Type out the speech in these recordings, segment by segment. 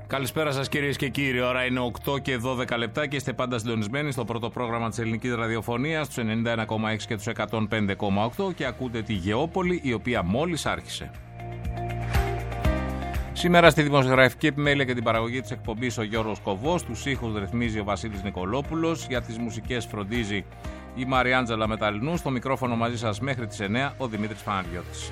Καλησπέρα σας κυρίες και κύριοι, ώρα είναι 8 και 12 λεπτά και είστε πάντα συντονισμένοι στο πρώτο πρόγραμμα της ελληνικής ραδιοφωνίας, τους 91,6 και τους 105,8 και ακούτε τη Γεώπολη, η οποία μόλις άρχισε. Σήμερα στη δημοσιογραφική επιμέλεια και την παραγωγή της εκπομπής ο Γιώργος Κοβός, τους ήχους ρυθμίζει ο Βασίλης Νικολόπουλος, για τις μουσικές φροντίζει η Μαριάντζελα Μεταλλινού, στο μικρόφωνο μαζί σας μέχρι τις 9 ο Δημήτρης Παναγιώτης.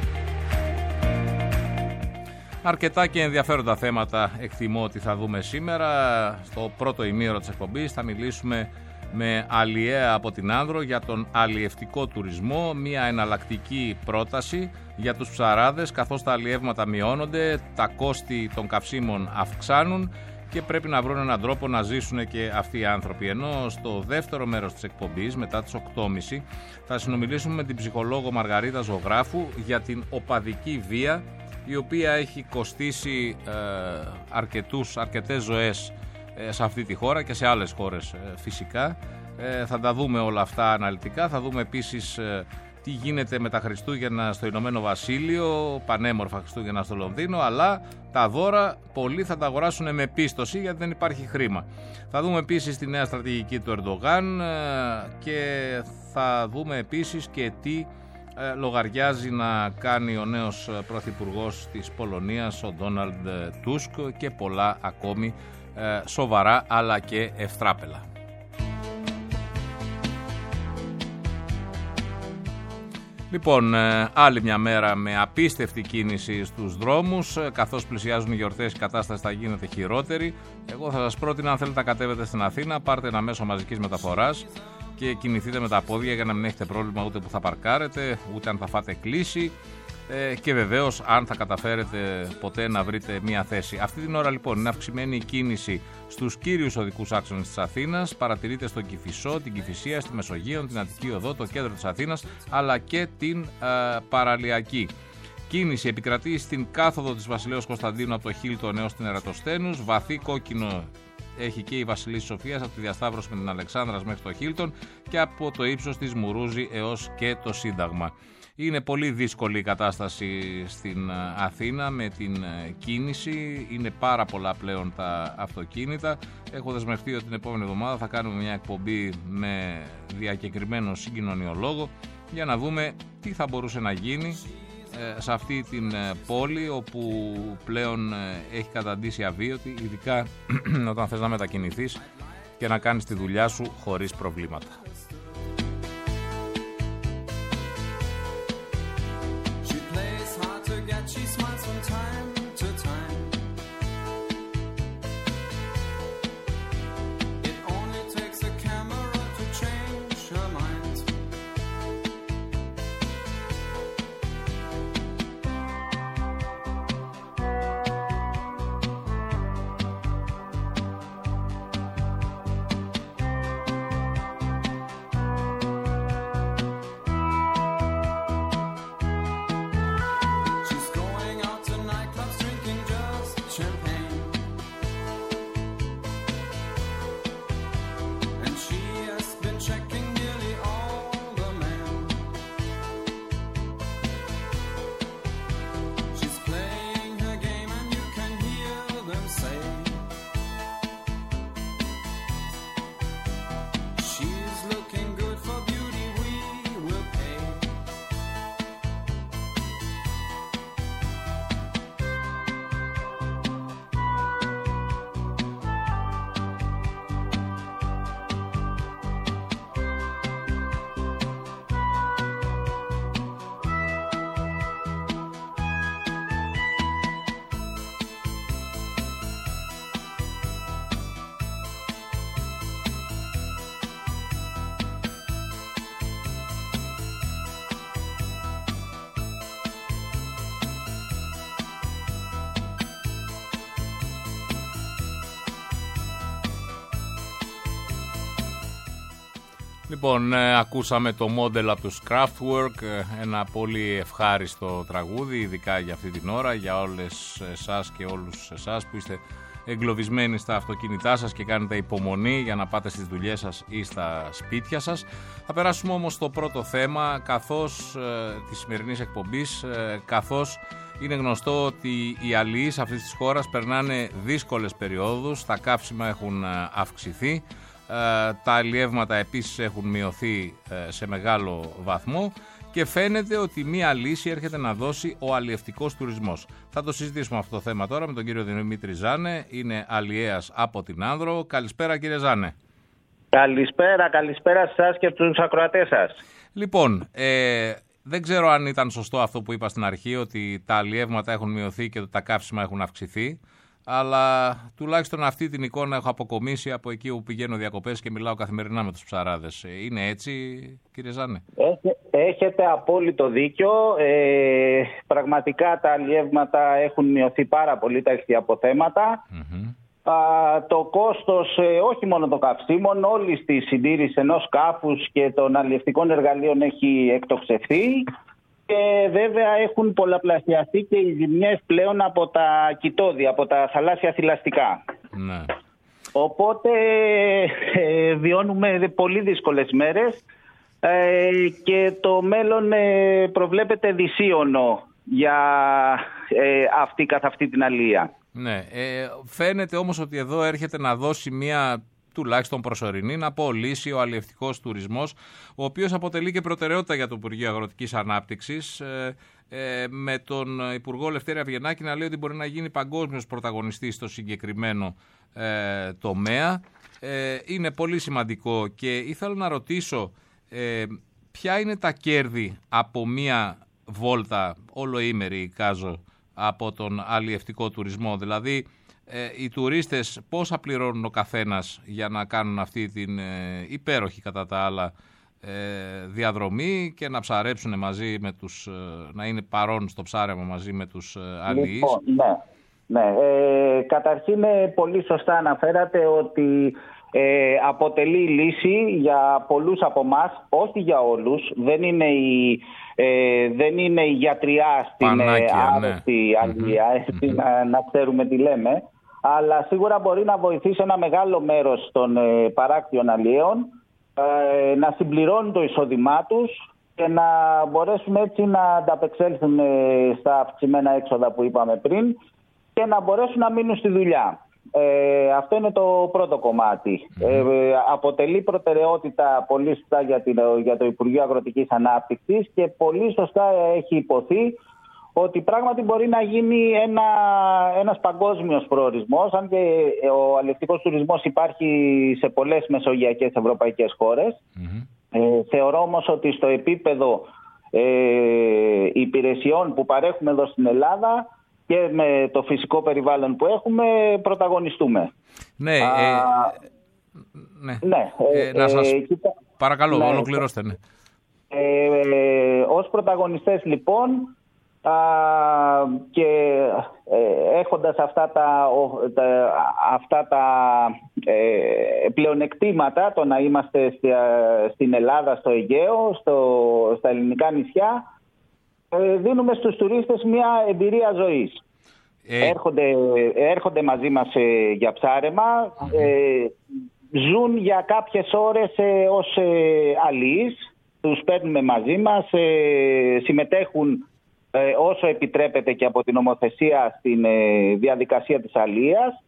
Αρκετά και ενδιαφέροντα θέματα εκτιμώ ότι θα δούμε σήμερα. Στο πρώτο ημίωρο της εκπομπής θα μιλήσουμε με Αλιέα από την Άνδρο για τον αλλιευτικό τουρισμό, μια εναλλακτική πρόταση για τους ψαράδες, καθώς τα αλλιεύματα μειώνονται, τα κόστη των καυσίμων αυξάνουν και πρέπει να βρουν έναν τρόπο να ζήσουν και αυτοί οι άνθρωποι. Ενώ στο δεύτερο μέρος της εκπομπής, μετά τις 8.30, θα συνομιλήσουμε με την ψυχολόγο Μαργαρίτα Ζωγράφου για την οπαδική βία, η οποία έχει κοστίσει αρκετές ζωές σε αυτή τη χώρα και σε άλλες χώρες φυσικά. Θα τα δούμε όλα αυτά αναλυτικά. Θα δούμε επίσης τι γίνεται με τα Χριστούγεννα στο Ηνωμένο Βασίλειο, πανέμορφα Χριστούγεννα στο Λονδίνο, αλλά τα δώρα πολλοί θα τα αγοράσουν με πίστοση γιατί δεν υπάρχει χρήμα. Θα δούμε επίσης τη νέα στρατηγική του Ερντογάν και θα δούμε επίσης και τι λογαριάζει να κάνει ο νέος πρωθυπουργός της Πολωνίας, ο Ντόναλντ Τούσκ, και πολλά ακόμη σοβαρά αλλά και ευτράπελα. Λοιπόν, άλλη μια μέρα με απίστευτη κίνηση στους δρόμους. Καθώς πλησιάζουν οι γιορτές, η κατάσταση θα γίνεται χειρότερη. Εγώ θα σας πρότεινα, αν θέλετε να κατέβετε στην Αθήνα, πάρτε ένα μέσο μαζικής μεταφοράς και κινηθείτε με τα πόδια για να μην έχετε πρόβλημα ούτε που θα παρκάρετε, ούτε αν θα φάτε κλίση και βεβαίως αν θα καταφέρετε ποτέ να βρείτε μία θέση. Αυτή την ώρα λοιπόν είναι αυξημένη η κίνηση στους κύριους οδικούς άξονες της Αθήνας. Παρατηρείται στον Κηφισό, την Κηφισία, στη Μεσογείο, την Αττική Οδό, το κέντρο της Αθήνας αλλά και την Παραλιακή. Κίνηση επικρατεί στην κάθοδο της Βασιλέως Κωνσταντίνου από το Χίλτον έως την Ερατοσθένους. Βαθύ κόκκινο έχει και η Βασιλής Σοφίας από τη διασταύρωση με την Αλεξάνδρας μέχρι το Χίλτον και από το ύψος της Μουρούζη έως και το Σύνταγμα. Είναι πολύ δύσκολη η κατάσταση στην Αθήνα με την κίνηση, είναι πάρα πολλά πλέον τα αυτοκίνητα. Έχω δεσμευτεί ότι την επόμενη εβδομάδα θα κάνουμε μια εκπομπή με διακεκριμένο συγκοινωνιολόγο για να δούμε τι θα μπορούσε να γίνει σε αυτή την πόλη όπου πλέον έχει καταντήσει αβίωτη, ειδικά όταν θες να μετακινηθείς και να κάνεις τη δουλειά σου χωρίς προβλήματα. Λοιπόν, ακούσαμε το Model από τους Kraftwerk, ένα πολύ ευχάριστο τραγούδι, ειδικά για αυτή την ώρα, για όλες εσάς και όλους εσάς που είστε εγκλωβισμένοι στα αυτοκίνητά σας και κάνετε υπομονή για να πάτε στις δουλειές σας ή στα σπίτια σας. Θα περάσουμε όμως στο πρώτο θέμα της σημερινής εκπομπής, καθώς Είναι γνωστό ότι οι αλληλείς αυτής της χώρας περνάνε δύσκολες περιόδους, τα καύσιμα έχουν αυξηθεί, τα αλλιεύματα επίσης έχουν μειωθεί σε μεγάλο βαθμό και φαίνεται ότι μία λύση έρχεται να δώσει ο αλλιευτικός τουρισμός. Θα το συζητήσουμε αυτό το θέμα τώρα με τον κύριο Δημήτρη Ζάνε, είναι αλλιέας από την Άνδρο. Καλησπέρα κύριε Ζάνε. Καλησπέρα σας και τους ακροατές σας. Λοιπόν, δεν ξέρω αν ήταν σωστό αυτό που είπα στην αρχή, ότι τα αλλιεύματα έχουν μειωθεί και τα καύσιμα έχουν αυξηθεί, αλλά τουλάχιστον αυτή την εικόνα έχω αποκομίσει από εκεί που πηγαίνω διακοπές και μιλάω καθημερινά με τους ψαράδες. Είναι έτσι, κύριε Ζάνε? Έχετε απόλυτο δίκιο. Πραγματικά τα αλλιεύματα έχουν μειωθεί πάρα πολύ, τα ηχθιαποθέματα. Το κόστος όχι μόνο των καυσίμων, όλη τη συντήρηση ενός σκάφους και των αλλιευτικών εργαλείων έχει εκτοξευθεί και βέβαια έχουν πολλαπλασιαστεί και οι ζημιές πλέον από τα κοιτόδια, από τα θαλάσσια θηλαστικά. Ναι. Οπότε βιώνουμε πολύ δύσκολες μέρες και το μέλλον προβλέπεται δυσίωνο για καθ' αυτή την αλία. Ναι, φαίνεται όμως ότι εδώ έρχεται να δώσει μια τουλάχιστον προσωρινή, να πω, λύση ο αλλιευτικός τουρισμός, ο οποίος αποτελεί και προτεραιότητα για το Υπουργείο Αγροτικής Ανάπτυξης, με τον Υπουργό Λευτέρη Αυγενάκη να λέει ότι μπορεί να γίνει παγκόσμιος πρωταγωνιστής στο συγκεκριμένο τομέα. Είναι πολύ σημαντικό και ήθελα να ρωτήσω ποια είναι τα κέρδη από μια βόλτα ολοήμερη, εικάζω, από τον αλλιευτικό τουρισμό. Δηλαδή, οι τουρίστες πόσα πληρώνουν ο καθένας για να κάνουν αυτή την υπέροχη κατά τα άλλα διαδρομή και να ψαρέψουν μαζί με τους, να είναι παρόν στο ψάρεμα μαζί με τους αλλιείς. Λοιπόν, ναι. Καταρχήν πολύ σωστά αναφέρατε ότι αποτελεί λύση για πολλούς από εμάς, όχι για όλους. Δεν είναι η γιατριά στην άρρωστη αλληλεία, να ξέρουμε τι λέμε, αλλά σίγουρα μπορεί να βοηθήσει ένα μεγάλο μέρος των παράκτιων αλλιέων να συμπληρώνουν το εισόδημά τους και να μπορέσουν έτσι να ανταπεξέλθουν στα αυξημένα έξοδα που είπαμε πριν και να μπορέσουν να μείνουν στη δουλειά. Αυτό είναι το πρώτο κομμάτι. Αποτελεί προτεραιότητα πολύ σωστά για το Υπουργείο Αγροτικής Ανάπτυξης και πολύ σωστά έχει υποθεί ότι πράγματι μπορεί να γίνει ένας παγκόσμιος προορισμός, αν και ο αλλιευτικός τουρισμός υπάρχει σε πολλές μεσογειακές ευρωπαϊκές χώρες. Θεωρώ όμως ότι στο επίπεδο υπηρεσιών που παρέχουμε εδώ στην Ελλάδα και με το φυσικό περιβάλλον που έχουμε πρωταγωνιστούμε. Ναι. Να σας... Παρακαλώ, ολοκληρώστε. Ναι. Ως πρωταγωνιστές λοιπόν και έχοντας αυτά τα πλεονεκτήματα, το να είμαστε στην Ελλάδα, στο Αιγαίο, στα ελληνικά νησιά, δίνουμε στους τουρίστες μια εμπειρία ζωής. Έρχονται μαζί μας για ψάρεμα, ζουν για κάποιες ώρες ως αλληλείς, τους παίρνουμε μαζί μας, συμμετέχουν όσο επιτρέπεται και από την νομοθεσία στην διαδικασία της αλληλείας.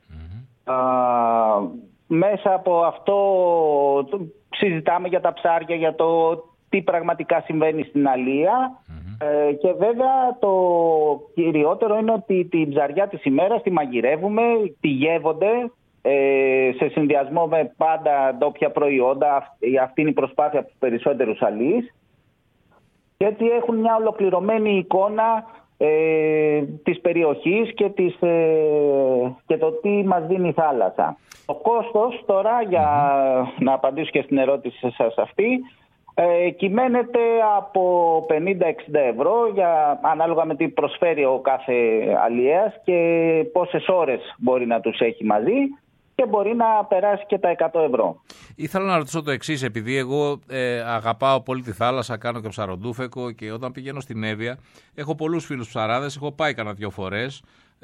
Μέσα από αυτό συζητάμε για τα ψάρια, για το τι πραγματικά συμβαίνει στην αλληλεία. Και βέβαια το κυριότερο είναι ότι την ψαριά της ημέρας τη μαγειρεύουμε, τη γεύονται σε συνδυασμό με πάντα ντόπια προϊόντα. Αυτή είναι η προσπάθεια από τους περισσότερους αλληλείς. Και έτσι έχουν μια ολοκληρωμένη εικόνα της περιοχής και το τι μας δίνει η θάλασσα. Το κόστος τώρα, για να απαντήσω και στην ερώτηση σας αυτή, κυμαίνεται από 50-60 ευρώ ανάλογα με τι προσφέρει ο κάθε αλλιέας και πόσες ώρες μπορεί να τους έχει μαζί, και μπορεί να περάσει και τα 100 ευρώ. Ήθελα να ρωτήσω το εξής, επειδή εγώ αγαπάω πολύ τη θάλασσα, κάνω και ψαροντούφεκο και όταν πηγαίνω στην Εύβοια έχω πολλούς φίλους ψαράδες, έχω πάει κανένα 2 φορές,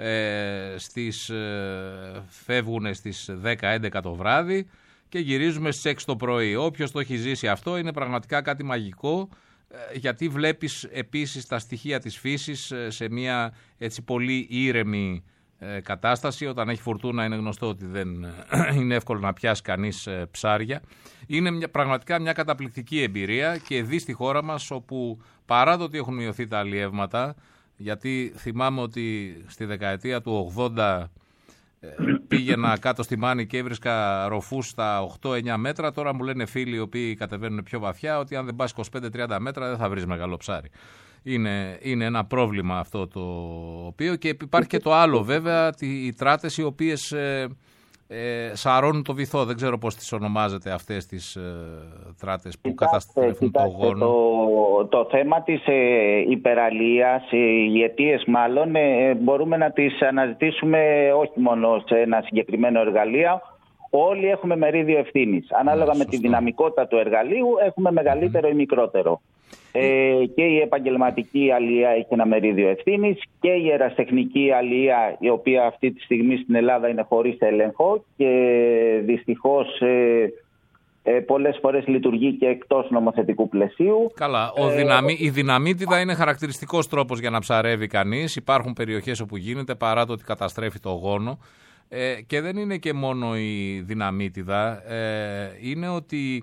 φεύγουν στις 10-11 το βράδυ και γυρίζουμε στις 6 το πρωί. Όποιος το έχει ζήσει αυτό, είναι πραγματικά κάτι μαγικό γιατί βλέπεις επίσης τα στοιχεία της φύσης σε μια έτσι πολύ ήρεμη κατάσταση. Όταν έχει φουρτούνα είναι γνωστό ότι δεν είναι εύκολο να πιάσει κανείς ψάρια. Είναι πραγματικά μια καταπληκτική εμπειρία και δει στη χώρα μας, όπου παρά το ότι έχουν μειωθεί τα αλλιεύματα, γιατί θυμάμαι ότι στη δεκαετία του 80 πήγαινα κάτω στη Μάνη και έβρισκα ροφούς στα 8-9 μέτρα. Τώρα μου λένε φίλοι οι οποίοι κατεβαίνουν πιο βαθιά ότι αν δεν πας 25-30 μέτρα δεν θα βρεις μεγάλο ψάρι. Είναι ένα πρόβλημα αυτό το οποίο, και υπάρχει και το άλλο βέβαια, οι τράτες οι οποίες σαρώνουν το βυθό. Δεν ξέρω πώς τις ονομάζετε αυτές τις τράτες που καταστρέφουν το γόνο. Το θέμα της υπεραλίας, οι αιτίες μάλλον, μπορούμε να τις αναζητήσουμε όχι μόνο σε ένα συγκεκριμένο εργαλείο. Όλοι έχουμε μερίδιο ευθύνης. Ανάλογα με τη δυναμικότητα του εργαλείου έχουμε μεγαλύτερο ή μικρότερο. Και η επαγγελματική αλία έχει ένα μερίδιο ευθύνης και η ερασιτεχνική αλία, η οποία αυτή τη στιγμή στην Ελλάδα είναι χωρίς έλεγχο και δυστυχώς πολλές φορές λειτουργεί και εκτός νομοθετικού πλαισίου. Καλά, η δυναμίτιδα είναι χαρακτηριστικός τρόπος για να ψαρεύει κανείς. Υπάρχουν περιοχές όπου γίνεται, παρά το ότι καταστρέφει το γόνο. Και δεν είναι και μόνο η δυναμίτιδα, είναι ότι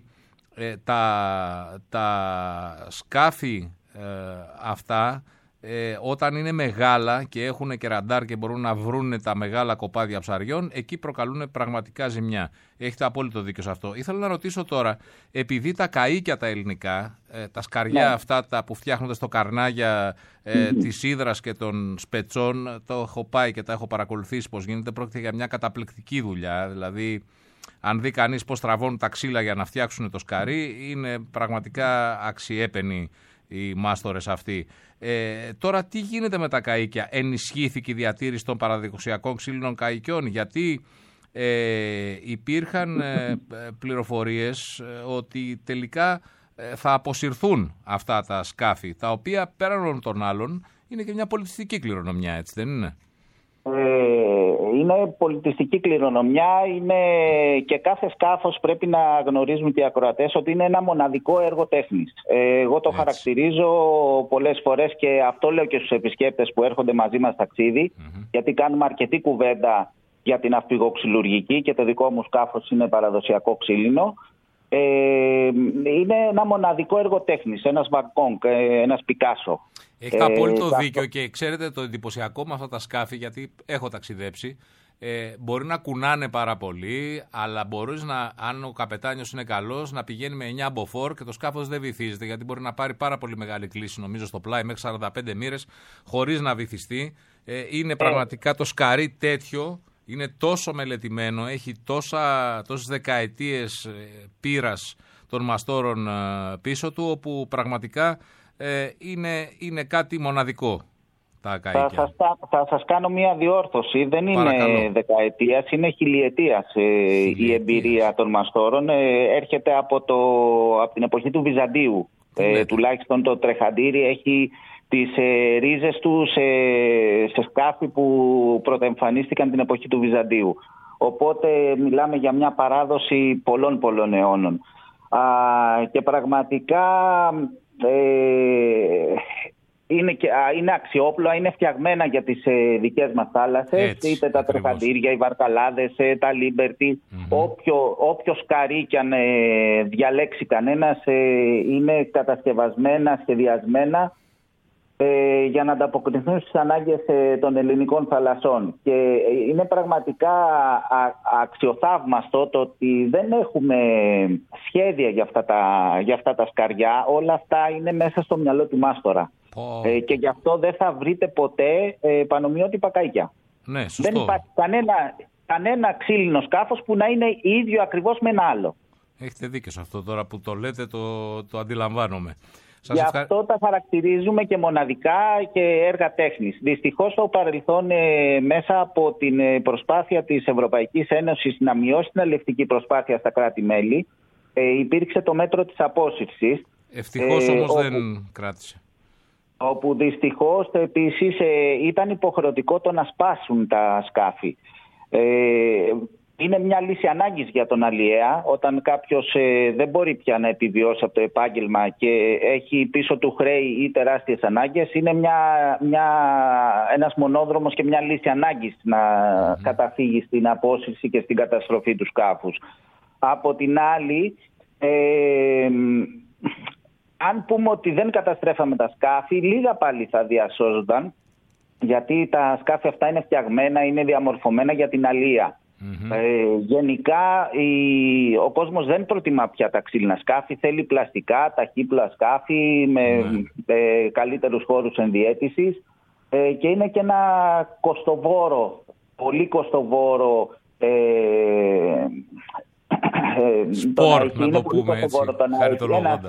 τα σκάφη αυτά, όταν είναι μεγάλα και έχουν και ραντάρ και μπορούν να βρουν τα μεγάλα κοπάδια ψαριών, εκεί προκαλούν πραγματικά ζημιά. Έχετε απόλυτο δίκιο σε αυτό. Ήθελα να ρωτήσω τώρα, επειδή τα καΐκια τα ελληνικά, τα σκαριά αυτά τα που φτιάχνονται στο καρνάγια της Ύδρας και των Σπετσών, το έχω πάει και τα έχω παρακολουθήσει πώς γίνεται, πρόκειται για μια καταπληκτική δουλειά. Δηλαδή, αν δει κανείς πώς τραβώνουν τα ξύλα για να φτιάξουν το σκαρί, είναι πραγματικά αξιέπαινοι οι μάστορες αυτοί. Τώρα τι γίνεται με τα καΐκια? Ενισχύθηκε η διατήρηση των παραδοσιακών ξύλινων καΐκιων? Γιατί υπήρχαν πληροφορίες ότι τελικά θα αποσυρθούν αυτά τα σκάφη, τα οποία πέραν των άλλων είναι και μια πολιτιστική κληρονομιά, έτσι δεν είναι? Είναι πολιτιστική κληρονομιά, είναι και κάθε σκάφος, πρέπει να γνωρίζουν και οι ακροατές ότι είναι ένα μοναδικό έργο τέχνης. Εγώ το χαρακτηρίζω πολλές φορές, και αυτό λέω και στους επισκέπτες που έρχονται μαζί μας ταξίδι, γιατί κάνουμε αρκετή κουβέντα για την ναυπηγοξυλουργική και το δικό μου σκάφος είναι παραδοσιακό ξύλινο. Είναι ένα μοναδικό έργο τέχνης, ένας Βανκόγκ, ένας Πικάσο. Έχετε απόλυτο δίκιο, και ξέρετε το εντυπωσιακό με αυτά τα σκάφη, γιατί έχω ταξιδέψει, μπορεί να κουνάνε πάρα πολύ, αλλά μπορείς αν ο καπετάνιος είναι καλός, να πηγαίνει με 9 μποφόρ και το σκάφος δεν βυθίζεται, γιατί μπορεί να πάρει πάρα πολύ μεγάλη κλίση, νομίζω στο πλάι, μέχρι 45 μοίρες, χωρίς να βυθιστεί. Είναι πραγματικά το σκαρί τέτοιο. Είναι τόσο μελετημένο, έχει τόσες δεκαετίες πείρας των μαστόρων πίσω του, όπου πραγματικά είναι κάτι μοναδικό τα καΐκια. Θα σας κάνω μια διόρθωση. Δεν είναι δεκαετίας, είναι χιλιετίας η εμπειρία των μαστόρων. Έρχεται από την εποχή του Βυζαντίου. Τουλάχιστον το τρεχαντήρι έχει τις ρίζες του σε σκάφη που πρωτοεμφανίστηκαν την εποχή του Βυζαντίου. Οπότε μιλάμε για μια παράδοση πολλών αιώνων. Και πραγματικά είναι αξιόπλοα, είναι φτιαγμένα για τις δικές μας θάλασσες, είτε τα τρεχαντήρια, οι βαρκαλάδες, τα Λίμπερτι. Όποιο σκαρί κι αν διαλέξει κανένας, είναι κατασκευασμένα, σχεδιασμένα για να ανταποκριθούν στις ανάγκες των ελληνικών θαλασσών. Και είναι πραγματικά αξιοθαύμαστο το ότι δεν έχουμε σχέδια για αυτά τα σκαριά. Όλα αυτά είναι μέσα στο μυαλό του μάστορα. Και γι' αυτό δεν θα βρείτε ποτέ πανομοιότυπα καΐκια. Ναι, σωστό. Δεν υπάρχει κανένα ξύλινο σκάφος που να είναι ίδιο ακριβώς με ένα άλλο. Έχετε δίκιο σε αυτό, τώρα που το λέτε, το αντιλαμβάνομαι. Γι' αυτό τα χαρακτηρίζουμε και μοναδικά και έργα τέχνης. Δυστυχώς στο παρελθόν, μέσα από την προσπάθεια της Ευρωπαϊκής Ένωσης να μειώσει την αλληλευτική προσπάθεια στα κράτη-μέλη, υπήρξε το μέτρο της απόσυρσης. Ευτυχώς όμως δεν κράτησε. Όπου δυστυχώς επίσης ήταν υποχρεωτικό το να σπάσουν τα σκάφη. είναι μια λύση ανάγκης για τον αλλιέα. Όταν κάποιος δεν μπορεί πια να επιβιώσει από το επάγγελμα και έχει πίσω του χρέη ή τεράστιες ανάγκες, είναι ένας μονόδρομος και μια λύση ανάγκης να καταφύγει στην απόσυρση και στην καταστροφή του σκάφους. Από την άλλη, αν πούμε ότι δεν καταστρέφαμε τα σκάφη, λίγα πάλι θα διασώζονταν, γιατί τα σκάφη αυτά είναι φτιαγμένα, είναι διαμορφωμένα για την αλία. Γενικά ο κόσμος δεν προτιμά πια τα ξύλινα σκάφη, θέλει πλαστικά, ταχύπλα σκάφη με καλύτερους χώρους ενδιαίτησης, και είναι και ένα κοστοβόρο, πολύ κοστοβόρο σπορ, να το πούμε έτσι, χαριτολογώντας.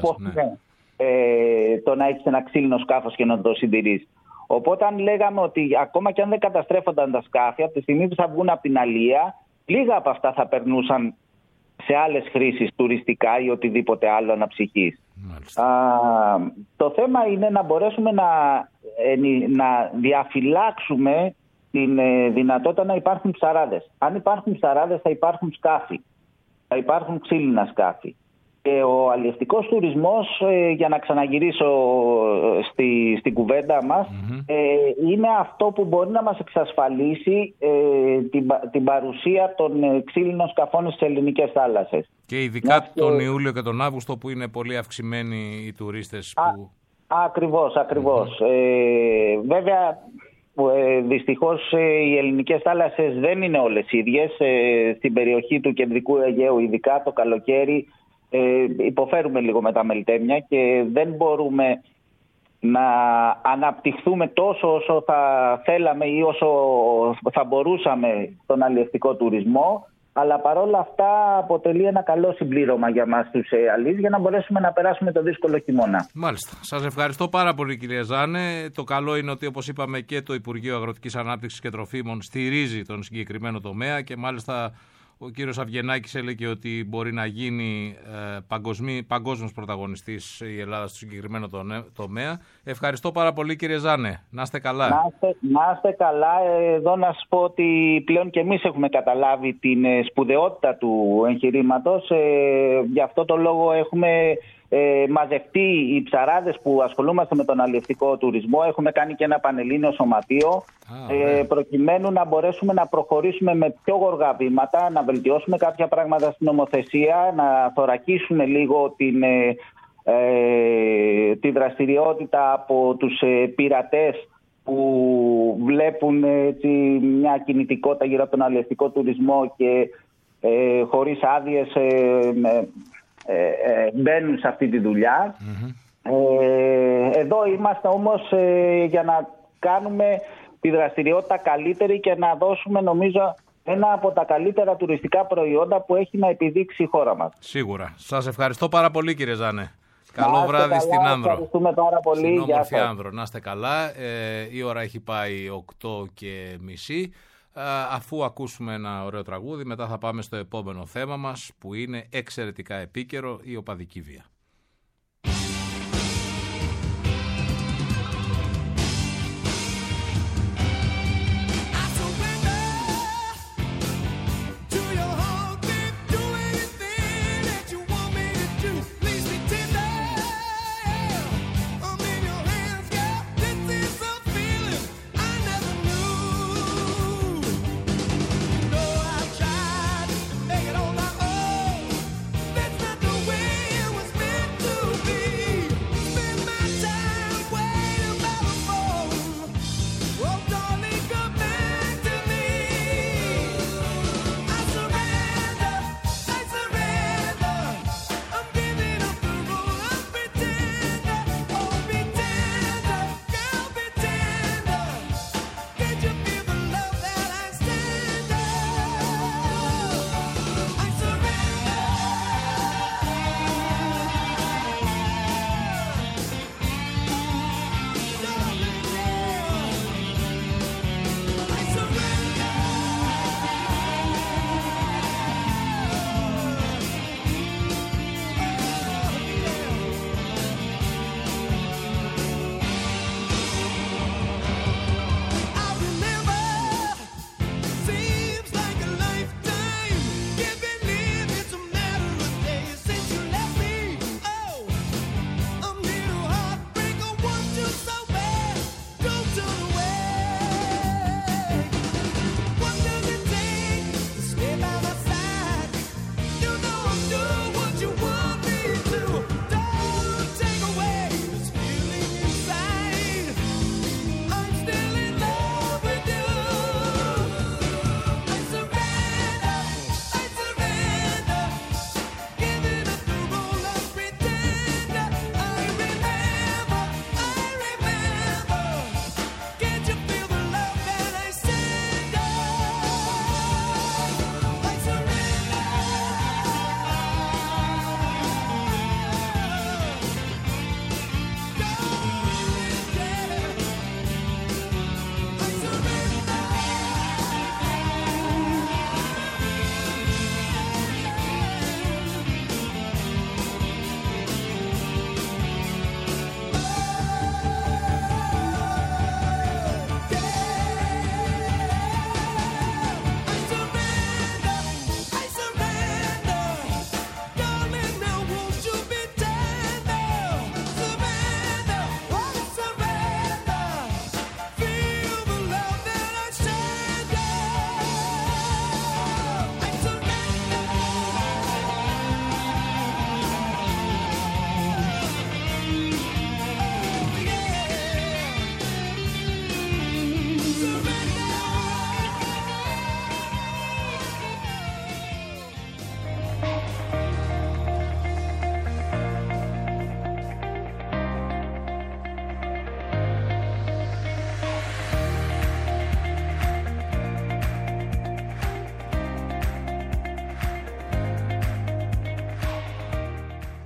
Το να έχεις ένα ξύλινο σκάφος και να το συντηρείς. Οπότε αν λέγαμε ότι ακόμα και αν δεν καταστρέφονταν τα σκάφη, από τη στιγμή που θα βγουν από την αλία, λίγα από αυτά θα περνούσαν σε άλλες χρήσεις, τουριστικά ή οτιδήποτε άλλο αναψυχής. Το θέμα είναι να μπορέσουμε να διαφυλάξουμε την δυνατότητα να υπάρχουν ψαράδες. Αν υπάρχουν ψαράδες θα υπάρχουν σκάφη, θα υπάρχουν ξύλινα σκάφη. Και ο αλλιευτικός τουρισμός, για να ξαναγυρίσω στην κουβέντα μας, είναι αυτό που μπορεί να μας εξασφαλίσει την παρουσία των ξύλινων σκαφών στις ελληνικές θάλασσες. Και ειδικά τον Ιούλιο και τον Αύγουστο, που είναι πολύ αυξημένοι οι τουρίστες. Ακριβώς. Βέβαια, δυστυχώς οι ελληνικές θάλασσες δεν είναι όλες ίδιες. Στην περιοχή του Κεντρικού Αιγαίου, ειδικά το καλοκαίρι, υποφέρουμε λίγο με τα μελτέμια και δεν μπορούμε να αναπτυχθούμε τόσο όσο θα θέλαμε ή όσο θα μπορούσαμε στον αλλιευτικό τουρισμό, αλλά παρόλα αυτά αποτελεί ένα καλό συμπλήρωμα για μας τους αλλιείς για να μπορέσουμε να περάσουμε το δύσκολο χειμώνα. Μάλιστα. Σας ευχαριστώ πάρα πολύ, κύριε Ζάνε. Το καλό είναι ότι, όπως είπαμε, και το Υπουργείο Αγροτικής Ανάπτυξης και Τροφίμων στηρίζει τον συγκεκριμένο τομέα και μάλιστα ο κύριος Αυγενάκης έλεγε ότι μπορεί να γίνει παγκόσμιος πρωταγωνιστής η Ελλάδα στο συγκεκριμένο τομέα. Ευχαριστώ πάρα πολύ, κύριε Ζάνε. Να είστε καλά. Να είστε καλά. Εδώ να σας πω ότι πλέον και εμείς έχουμε καταλάβει την σπουδαιότητα του εγχειρήματος. Γι' αυτό το λόγο έχουμε μαζευτεί οι ψαράδες που ασχολούμαστε με τον αλλιευτικό τουρισμό. Έχουμε κάνει και ένα πανελλήνιο σωματείο προκειμένου να μπορέσουμε να προχωρήσουμε με πιο γοργά βήματα, να βελτιώσουμε κάποια πράγματα στην νομοθεσία, να θωρακίσουμε λίγο τη δραστηριότητα από τους πειρατές που βλέπουν έτσι μια κινητικότητα γύρω από τον αλλιευτικό τουρισμό και χωρίς άδειες μπαίνουν σε αυτή τη δουλειά. Εδώ είμαστε όμως για να κάνουμε τη δραστηριότητα καλύτερη και να δώσουμε, νομίζω, ένα από τα καλύτερα τουριστικά προϊόντα που έχει να επιδείξει η χώρα μας. Σίγουρα. Σας ευχαριστώ πάρα πολύ, κύριε Ζάνε. Καλό βράδυ στην Άνδρο. Ευχαριστούμε πάρα πολύ. Στην όμορφη Άνδρο. Να είστε καλά. Η ώρα έχει πάει 8:30. Αφού ακούσουμε ένα ωραίο τραγούδι, μετά θα πάμε στο επόμενο θέμα μας, που είναι εξαιρετικά επίκαιρο, η οπαδική βία. Was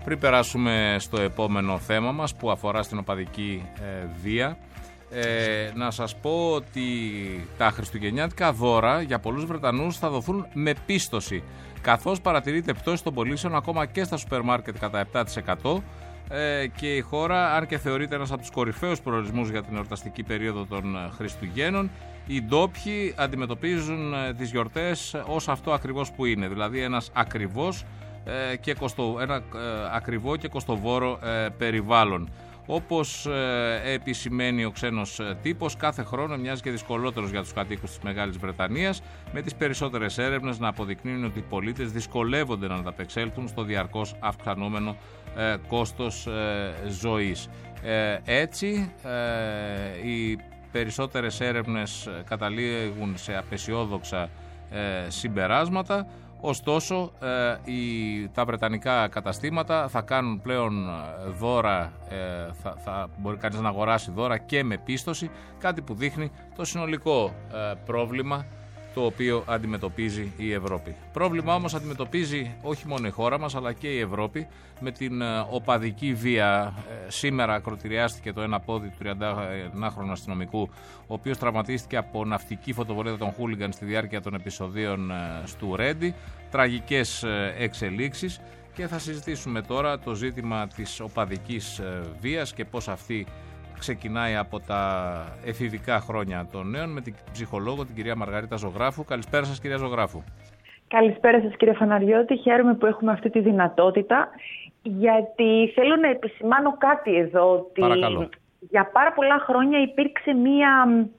Πριν περάσουμε στο επόμενο θέμα μας που αφορά στην οπαδική βία, να σας πω ότι τα χριστουγεννιάτικα δώρα για πολλούς Βρετανούς θα δοθούν με πίστοση, καθώς παρατηρείται πτώση των πωλήσεων ακόμα και στα σούπερ μάρκετ κατά 7%, και η χώρα, αν και θεωρείται ένας από τους κορυφαίους προορισμούς για την εορταστική περίοδο των Χριστουγέννων, οι ντόπιοι αντιμετωπίζουν τις γιορτές ως αυτό ακριβώς που είναι, δηλαδή ένας ακριβώς ένα ακριβό και κοστοβόρο περιβάλλον. Όπως επισημαίνει ο ξένος τύπος, κάθε χρόνο μοιάζει και δυσκολότερος για τους κατοίκους της Μεγάλης Βρετανίας, με τις περισσότερες έρευνες να αποδεικνύουν ότι οι πολίτες δυσκολεύονται να ανταπεξέλθουν στο διαρκώς αυξανόμενο κόστος ζωής. Έτσι, οι περισσότερες έρευνες καταλήγουν σε απεσιόδοξα συμπεράσματα. Ωστόσο, τα βρετανικά καταστήματα θα κάνουν πλέον δώρα, θα μπορεί κανείς να αγοράσει δώρα και με πίστοση, κάτι που δείχνει το συνολικό πρόβλημα το οποίο αντιμετωπίζει η Ευρώπη. Πρόβλημα όμως αντιμετωπίζει όχι μόνο η χώρα μας, αλλά και η Ευρώπη, με την οπαδική βία. Σήμερα ακροτηριάστηκε το ένα πόδι του 31χρονου αστυνομικού, ο οποίος τραυματίστηκε από ναυτική φωτοβολίδα των χούλιγκαν στη διάρκεια των επεισοδίων του Ρέντι. Τραγικές εξελίξεις, και θα συζητήσουμε τώρα το ζήτημα της οπαδικής βίας και πώς αυτή ξεκινάει από τα εφηβικά χρόνια των νέων, με την ψυχολόγο την κυρία Μαργαρίτα Ζωγράφου. Καλησπέρα σας, κυρία Ζωγράφου. Καλησπέρα σας, κύριε Φαναριώτη. Χαίρομαι που έχουμε αυτή τη δυνατότητα, γιατί θέλω να επισημάνω κάτι εδώ, ότι παρακαλώ. Για πάρα πολλά χρόνια υπήρξε μία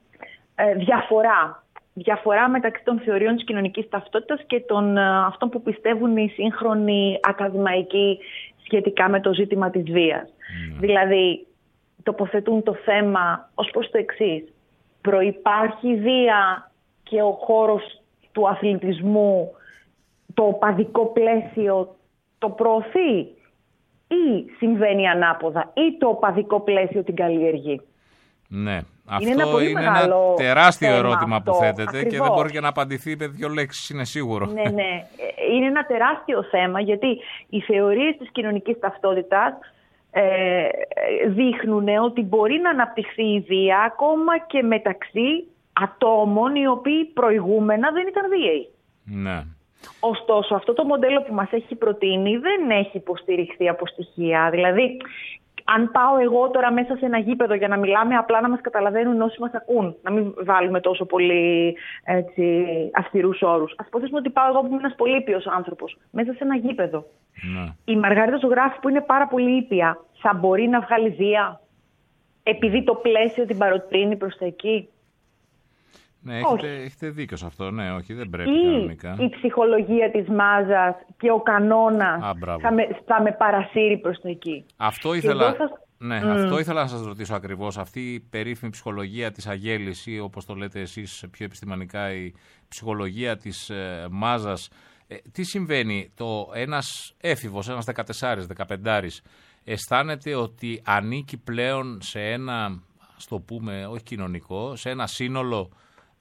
διαφορά μεταξύ των θεωριών της κοινωνικής ταυτότητας και των αυτών που πιστεύουν οι σύγχρονοι ακαδημαϊκοί σχετικά με το ζήτημα της βίας. Δηλαδή, τοποθετούν το θέμα ως προς το εξής: προϋπάρχει βία και ο χώρος του αθλητισμού, το οπαδικό πλαίσιο το προωθεί, ή συμβαίνει ανάποδα, ή το οπαδικό πλαίσιο την καλλιεργεί? Ναι, αυτό είναι ένα τεράστιο ερώτημα που θέτεται, ακριβώς, και δεν μπορεί και να απαντηθεί με 2 λέξεις, είναι σίγουρο. Ναι. Είναι ένα τεράστιο θέμα, γιατί οι θεωρίες της κοινωνικής ταυτότητας δείχνουν ότι μπορεί να αναπτυχθεί η βία ακόμα και μεταξύ ατόμων οι οποίοι προηγούμενα δεν ήταν βίαιοι. Ναι. Ωστόσο, αυτό το μοντέλο που μας έχει προτείνει δεν έχει υποστηριχθεί από στοιχεία. Δηλαδή, αν πάω εγώ τώρα μέσα σε ένα γήπεδο για να μιλάμε, απλά να μας καταλαβαίνουν όσοι μας ακούν, να μην βάλουμε τόσο πολύ αυστηρούς όρους. Ας πω ότι πάω εγώ που είμαι ένας πολύ ήπιος άνθρωπος μέσα σε ένα γήπεδο. Ναι. Η Μαργαρίτα Ζωγράφου, που είναι πάρα πολύ ήπια, θα μπορεί να βγάλει βία επειδή το πλαίσιο την παροτρύνει προς τα εκεί? Ναι, έχετε δίκιο σε αυτό. Ναι, όχι, δεν πρέπει κανονικά. Η ψυχολογία της μάζας και ο κανόνας θα με παρασύρει προς τα εκεί. Αυτό ήθελα, αυτό ήθελα να σας ρωτήσω ακριβώς. Αυτή η περίφημη ψυχολογία της αγέλης, ή όπως το λέτε εσείς πιο επιστημονικά, η ψυχολογία της μάζας. Τι συμβαίνει? Ένας έφηβος, ένας 14-15, αισθάνεται ότι ανήκει πλέον σε ένα, στο πούμε, όχι κοινωνικό, σε ένα σύνολο,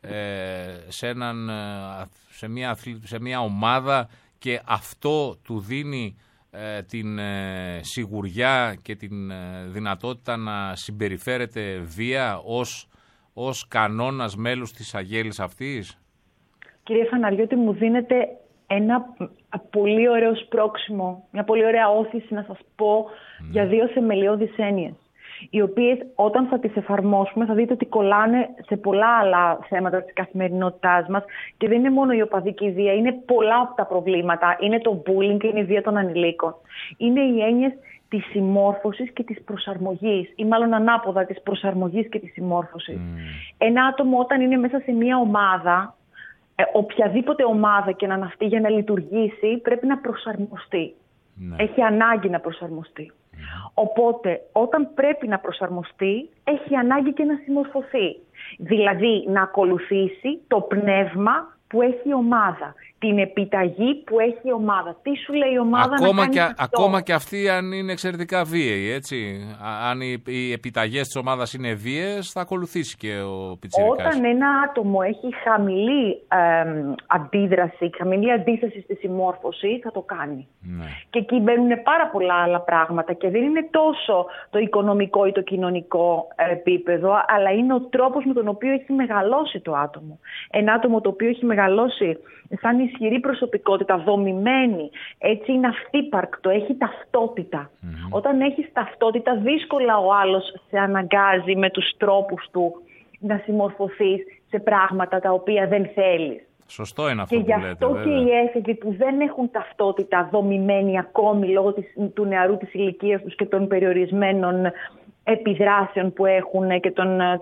σε μια ομάδα, και αυτό του δίνει την σιγουριά και την δυνατότητα να συμπεριφέρεται βία ως κανόνας μέλους της αγέλης αυτής. Κύριε Φαναριώτη, μου δίνεται ένα πολύ ωραίο σπρώξιμο, μια πολύ ωραία όθηση να σας πω για 2 θεμελιώδεις έννοιες, οι οποίες όταν θα τις εφαρμόσουμε θα δείτε ότι κολλάνε σε πολλά άλλα θέματα της καθημερινότητάς μας, και δεν είναι μόνο η οπαδική βία, είναι πολλά από τα προβλήματα. Είναι το bullying, είναι η βία των ανηλίκων. Είναι οι έννοιες της συμμόρφωσης και της προσαρμογής, ή μάλλον ανάποδα, της προσαρμογής και της συμμόρφωσης. Ένα άτομο όταν είναι μέσα σε μια ομάδα, οποιαδήποτε ομάδα και να είναι αυτή, για να λειτουργήσει πρέπει να προσαρμοστεί. Έχει ανάγκη να προσαρμοστεί. Οπότε όταν πρέπει να προσαρμοστεί, έχει ανάγκη και να συμμορφωθεί. Δηλαδή να ακολουθήσει το πνεύμα που έχει η ομάδα. την επιταγή που έχει η ομάδα. Τι σου λέει η ομάδα ακόμα και αυτή αν είναι εξαιρετικά βίαιη, έτσι. Αν οι επιταγές της ομάδας είναι βίαιες, θα ακολουθήσει και ο πιτσιρικάς. Όταν ένα άτομο έχει χαμηλή αντίδραση, χαμηλή αντίσταση στη συμμόρφωση, θα το κάνει. Ναι. Και εκεί μπαίνουν πάρα πολλά άλλα πράγματα και δεν είναι τόσο το οικονομικό ή το κοινωνικό επίπεδο, αλλά είναι ο τρόπος με τον οποίο έχει μεγαλώσει το άτομο. Ένα άτομο το οποίο έχει μεγαλώσει σαν ισχυρή προσωπικότητα, δομημένη, έτσι είναι αυθύπαρκτο, έχει ταυτότητα. Όταν έχεις ταυτότητα, δύσκολα ο άλλος σε αναγκάζει με τους τρόπους του να συμμορφωθείς σε πράγματα τα οποία δεν θέλεις. Σωστό είναι αυτό που λέτε. Και γι' αυτό και οι έφηβοι που δεν έχουν ταυτότητα δομημένη ακόμη λόγω του νεαρού της ηλικίας τους και των περιορισμένων επιδράσεων που έχουν και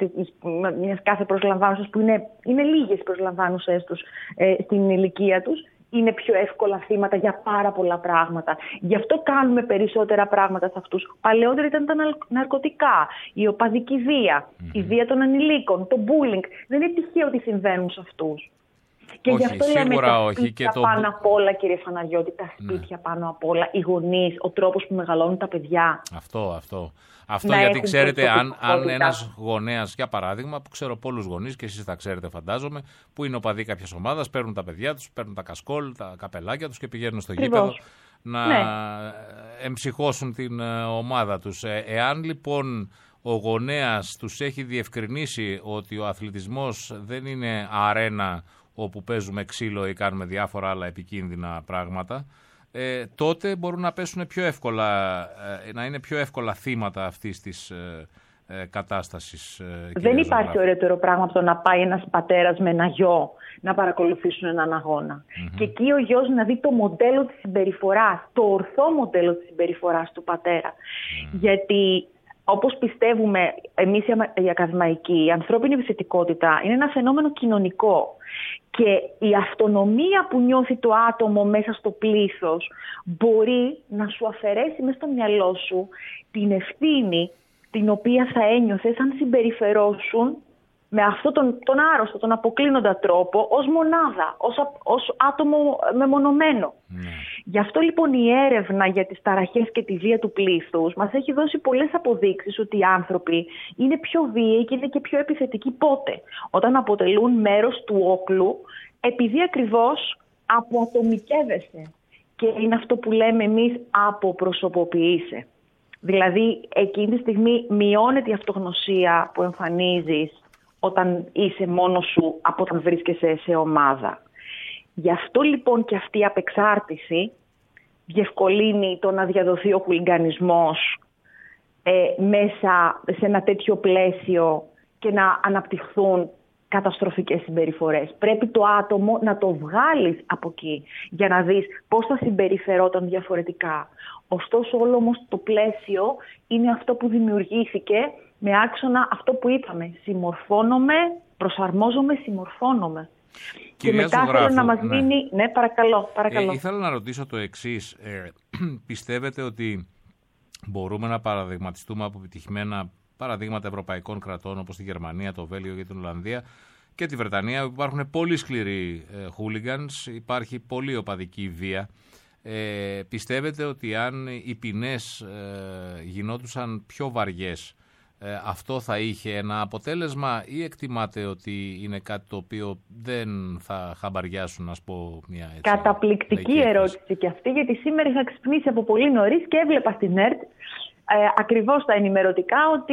μιας κάθε προσλαμβάνουσας που είναι λίγες προσλαμβάνουσες τους στην ηλικία τους, είναι πιο εύκολα θύματα για πάρα πολλά πράγματα. Γι' αυτό κάνουμε περισσότερα πράγματα σε αυτούς. Παλαιότερα ήταν τα ναρκωτικά, η οπαδική βία, η βία των ανηλίκων, το bullying. Δεν είναι τυχαίο ότι συμβαίνουν σε αυτούς. Και όχι, γι' αυτό λέμε τα και σπίτια πάνω απ' όλα, κύριε Φαναριώτη, τα σπίτια πάνω απ' όλα, οι γονείς, ο τρόπος που μεγαλώνουν τα παιδιά. Αυτό γιατί ξέρετε, αν ένας γονέας, για παράδειγμα, που ξέρω πολλούς γονείς και εσείς τα ξέρετε φαντάζομαι, που είναι οπαδοί κάποιας ομάδας, παίρνουν τα παιδιά τους, παίρνουν τα κασκόλ, τα καπελάκια τους και πηγαίνουν στο γήπεδο να εμψυχώσουν την ομάδα τους. Εάν λοιπόν ο γονέας τους έχει διευκρινίσει ότι ο αθλητισμός δεν είναι αρένα όπου παίζουμε ξύλο ή κάνουμε διάφορα άλλα επικίνδυνα πράγματα, τότε μπορούν να πέσουν πιο εύκολα, να είναι πιο εύκολα θύματα αυτής της κατάστασης. Δεν υπάρχει ωραιότερο πράγμα από το να πάει ένας πατέρας με ένα γιο να παρακολουθήσουν έναν αγώνα. Και εκεί ο γιος να δει το μοντέλο της συμπεριφοράς, το ορθό μοντέλο της συμπεριφοράς του πατέρα. Γιατί όπως πιστεύουμε εμείς οι ακαδημαϊκοί, η ανθρώπινη επιθετικότητα είναι ένα φαινόμενο κοινωνικό. Και η αυτονομία που νιώθει το άτομο μέσα στο πλήθος μπορεί να σου αφαιρέσει μέσα στο μυαλό σου την ευθύνη την οποία θα ένιωθες αν συμπεριφερόσουν με αυτόν τον άρρωστο, τον αποκλίνοντα τρόπο ως μονάδα, ως άτομο μεμονωμένο. Γι' αυτό λοιπόν η έρευνα για τις ταραχές και τη βία του πλήθους μας έχει δώσει πολλές αποδείξεις ότι οι άνθρωποι είναι πιο βίαιοι και είναι και πιο επιθετικοί πότε. Όταν αποτελούν μέρος του όκλου, επειδή ακριβώς αποατομικεύεσαι. Και είναι αυτό που λέμε εμείς αποπροσωποποιείσαι. Δηλαδή εκείνη τη στιγμή μειώνεται η αυτογνωσία που εμφανίζεις όταν είσαι μόνος σου από όταν βρίσκεσαι σε ομάδα. Γι' αυτό λοιπόν και αυτή η απεξάρτηση διευκολύνει το να διαδοθεί ο χουλιγκανισμός μέσα σε ένα τέτοιο πλαίσιο και να αναπτυχθούν καταστροφικές συμπεριφορές. Πρέπει το άτομο να το βγάλεις από εκεί για να δεις πώς θα συμπεριφερόταν διαφορετικά. Ωστόσο όλο όμως το πλαίσιο είναι αυτό που δημιουργήθηκε με άξονα αυτό που είπαμε. Συμμορφώνομαι, προσαρμόζομαι, συμμορφώνομαι. Και μετά θέλω να μας δίνει... Ναι, παρακαλώ. Ήθελα να ρωτήσω το εξής. Πιστεύετε ότι μπορούμε να παραδειγματιστούμε από επιτυχημένα παραδείγματα ευρωπαϊκών κρατών όπως τη Γερμανία, το Βέλγιο και την Ολλανδία και τη Βρετανία, που υπάρχουν πολύ σκληροί hooligans, υπάρχει πολύ οπαδική βία. Πιστεύετε ότι αν οι ποινές γινόντουσαν πιο βαριές, αυτό θα είχε ένα αποτέλεσμα ή εκτιμάτε ότι είναι κάτι το οποίο δεν θα χαμπαριάσουν, να πω μια έτσι? Καταπληκτική ερώτηση και αυτή, γιατί σήμερα είχα ξυπνήσει από πολύ νωρίς και έβλεπα στην ΕΡΤ ακριβώς τα ενημερωτικά ότι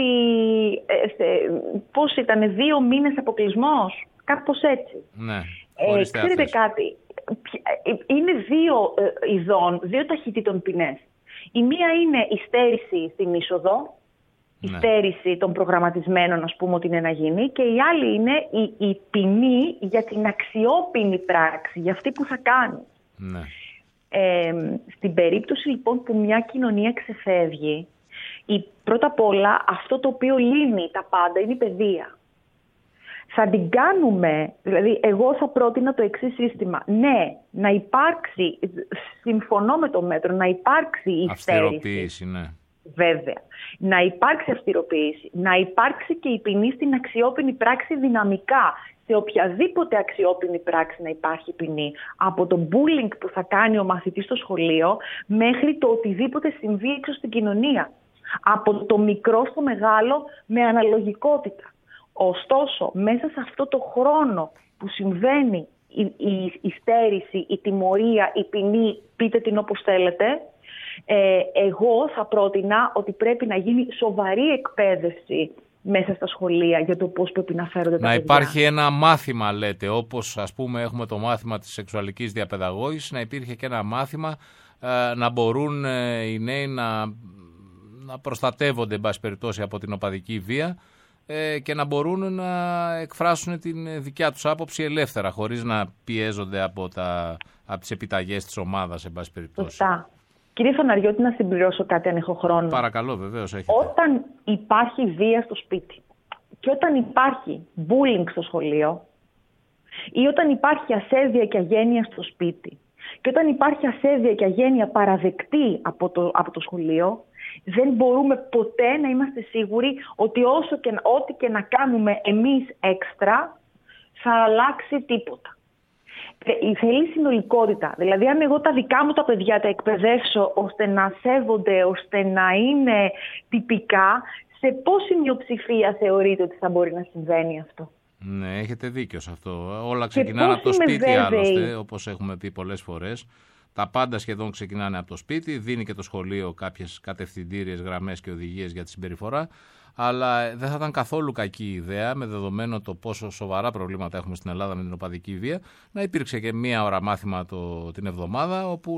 πώς ήταν 2 μήνες αποκλεισμός, κάπως έτσι. Ναι, ξέρετε κάτι, είναι 2 ειδών, 2 ταχυτήτων ποινές. Η μία είναι η στέρηση στην είσοδο, η στέρηση των προγραμματισμένων, ας πούμε, ότι είναι να γίνει, και η άλλη είναι η ποινή για την αξιόπινη πράξη, για αυτή που θα κάνει. Ναι. Στην περίπτωση λοιπόν που μια κοινωνία ξεφεύγει, πρώτα απ' όλα αυτό το οποίο λύνει τα πάντα είναι η παιδεία. Θα την κάνουμε, δηλαδή εγώ θα πρότεινα το εξής σύστημα. Ναι, να υπάρξει, συμφωνώ με το μέτρο, να υπάρξει η στέρηση. Ναι. βέβαια. Να υπάρξει αυστηροποίηση, να υπάρξει και η ποινή στην αξιόπινη πράξη δυναμικά. Σε οποιαδήποτε αξιόπινη πράξη να υπάρχει ποινή. Από το bullying που θα κάνει ο μαθητής στο σχολείο μέχρι το οτιδήποτε συμβεί έξω στην κοινωνία. Από το μικρό στο μεγάλο με αναλογικότητα. Ωστόσο, μέσα σε αυτό το χρόνο που συμβαίνει η στέρηση, η τιμωρία, η ποινή, πείτε την όπως θέλετε, εγώ θα πρότεινα ότι πρέπει να γίνει σοβαρή εκπαίδευση μέσα στα σχολεία για το πώς πρέπει να φέρονται τα παιδιά. Να υπάρχει ένα μάθημα, λέτε, όπως ας πούμε έχουμε το μάθημα της σεξουαλικής διαπαιδαγώγησης, να υπήρχε και ένα μάθημα να μπορούν οι νέοι να προστατεύονται, εν πάση περιπτώσει, από την οπαδική βία και να μπορούν να εκφράσουν την δικιά τους άποψη ελεύθερα, χωρίς να πιέζονται από τις επιταγές της ομάδας, εν πάση περιπτώσει. Σωστά. Κύριε Φαναριώτη, να συμπληρώσω κάτι αν έχω χρόνο. Παρακαλώ, βεβαίως έχετε. Όταν υπάρχει βία στο σπίτι και όταν υπάρχει bullying στο σχολείο ή όταν υπάρχει ασέβεια και αγένεια στο σπίτι και όταν υπάρχει ασέβεια και αγένεια παραδεκτή από το σχολείο, δεν μπορούμε ποτέ να είμαστε σίγουροι ότι ό,τι και να κάνουμε εμείς έξτρα θα αλλάξει τίποτα. Θέλει συνολικότητα. Δηλαδή, αν εγώ τα δικά μου τα παιδιά τα εκπαιδεύσω ώστε να σέβονται, ώστε να είναι τυπικά, σε πόση μειοψηφία θεωρείτε ότι θα μπορεί να συμβαίνει αυτό? Ναι, έχετε δίκιο σε αυτό. Όλα ξεκινάνε από το σπίτι, άλλωστε, όπως έχουμε πει πολλές φορές. Τα πάντα σχεδόν ξεκινάνε από το σπίτι. Δίνει και το σχολείο κάποιες κατευθυντήριες γραμμές και οδηγίες για τη συμπεριφορά. Αλλά δεν θα ήταν καθόλου κακή ιδέα, με δεδομένο το πόσο σοβαρά προβλήματα έχουμε στην Ελλάδα με την οπαδική βία, να υπήρξε και μία ώρα μάθημα την εβδομάδα, όπου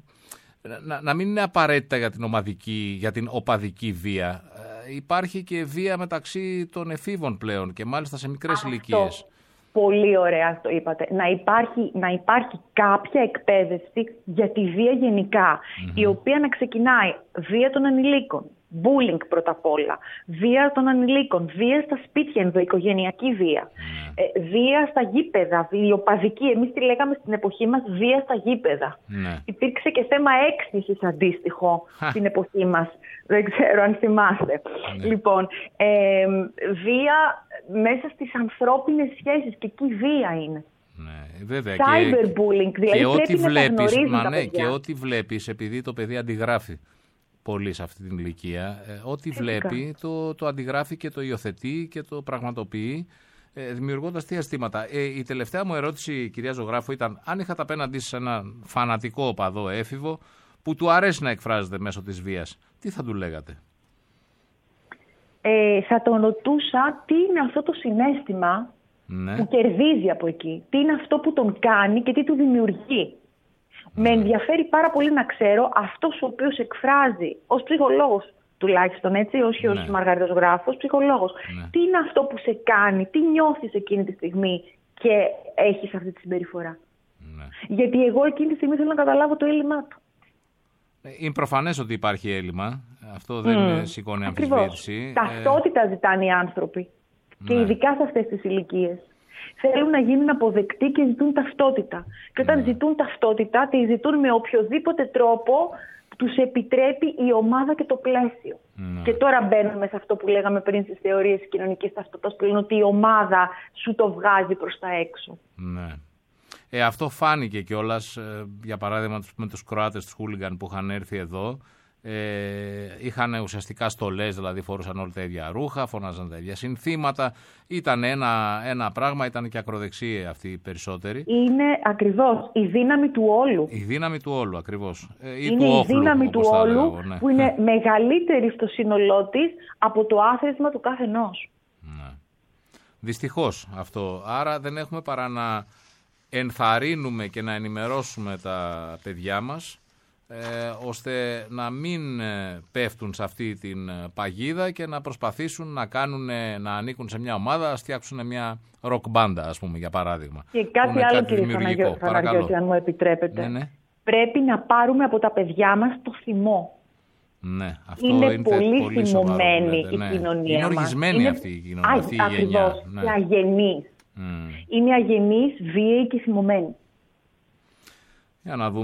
να μην είναι απαραίτητα για την οπαδική βία. Υπάρχει και βία μεταξύ των εφήβων πλέον και μάλιστα σε μικρές ηλικίες. Πολύ ωραία το είπατε. Να υπάρχει κάποια εκπαίδευση για τη βία γενικά, η οποία να ξεκινάει βία των ανηλίκων. Bullying πρώτα απ' όλα. Βία των ανηλίκων. Βία στα σπίτια, ενδοοικογενειακή βία. Βία στα γήπεδα. Η οπαδική, εμείς τη λέγαμε στην εποχή μας, βία στα γήπεδα. Υπήρξε και θέμα έκθεσης αντίστοιχο στην εποχή μας. Δεν ξέρω αν θυμάστε. Λοιπόν, βία μέσα στις ανθρώπινες σχέσεις και εκεί βία είναι. Ναι, βέβαια. Cyberbullying, δηλαδή και πρέπει να τα γνωρίζουν τα παιδιά. Και ό,τι βλέπεις, επειδή το παιδί αντιγράφει πολύ σε αυτή την ηλικία, ό,τι βλέπει το αντιγράφει και το υιοθετεί και το πραγματοποιεί, δημιουργώντας τι αισθήματα. Η τελευταία μου ερώτηση, κυρία Ζωγράφου, ήταν αν είχατε απέναντί σε έναν φανατικό οπαδό έφηβο που του αρέσει να εκφράζεται μέσω της βίας, τι θα του λέγατε? Θα τον ρωτούσα τι είναι αυτό το συναίσθημα που κερδίζει από εκεί. Τι είναι αυτό που τον κάνει και τι του δημιουργεί. Με ενδιαφέρει πάρα πολύ να ξέρω αυτός ο οποίος εκφράζει ως ψυχολόγος, τουλάχιστον έτσι, όχι ως μαργαριτοσγράφος, ψυχολόγος. Τι είναι αυτό που σε κάνει, τι νιώθεις εκείνη τη στιγμή και έχεις αυτή τη συμπεριφορά. Γιατί εγώ εκείνη τη στιγμή θέλω να καταλάβω το έλλειμμά του. Είναι προφανές ότι υπάρχει έλλειμμα. Αυτό δεν σηκώνει αμφισβήτηση. Ταυτότητα ζητάνε οι άνθρωποι. Και ειδικά σε αυτές τις ηλικίες. Θέλουν να γίνουν αποδεκτοί και ζητούν ταυτότητα. Και όταν ζητούν ταυτότητα, τη ζητούν με οποιοδήποτε τρόπο που τους επιτρέπει η ομάδα και το πλαίσιο. Και τώρα μπαίνουμε σε αυτό που λέγαμε πριν στις θεωρίες της κοινωνικής ταυτότητας, που λένε ότι η ομάδα σου το βγάζει προς τα έξω. Ναι. Αυτό φάνηκε κιόλας, για παράδειγμα, με τους Κροάτες, τους χούλιγκαν που είχαν έρθει εδώ. Είχαν ουσιαστικά στολές, δηλαδή φορούσαν όλα τα ίδια ρούχα, φωνάζαν τα ίδια συνθήματα. Ήταν ένα πράγμα, ήταν και ακροδεξιοί αυτοί οι περισσότεροι. Είναι ακριβώς η δύναμη του όλου. Η δύναμη του όλου, ακριβώς. Είναι η δύναμη του όλου που είναι μεγαλύτερη στο σύνολό της από το άθροισμα του καθενός. Δυστυχώς αυτό. Άρα δεν έχουμε παρά να ενθαρρύνουμε και να ενημερώσουμε τα παιδιά μας, ώστε να μην πέφτουν σε αυτή την παγίδα και να προσπαθήσουν να ανήκουν σε μια ομάδα, να φτιάξουν μια ροκ μπάντα, ας πούμε, για παράδειγμα. Και κάτι άλλο, κύριε Φαναριώτη, αν μου επιτρέπετε. Ναι. Πρέπει να πάρουμε από τα παιδιά μας το θυμό. Ναι, αυτό είναι πολύ θυμωμένη η κοινωνία είναι οργισμένη αυτή η κοινωνία, αυτή η γενιά. Και αγενής. Είναι αγενής, βίαιη και θυμωμένη. Για να δούμε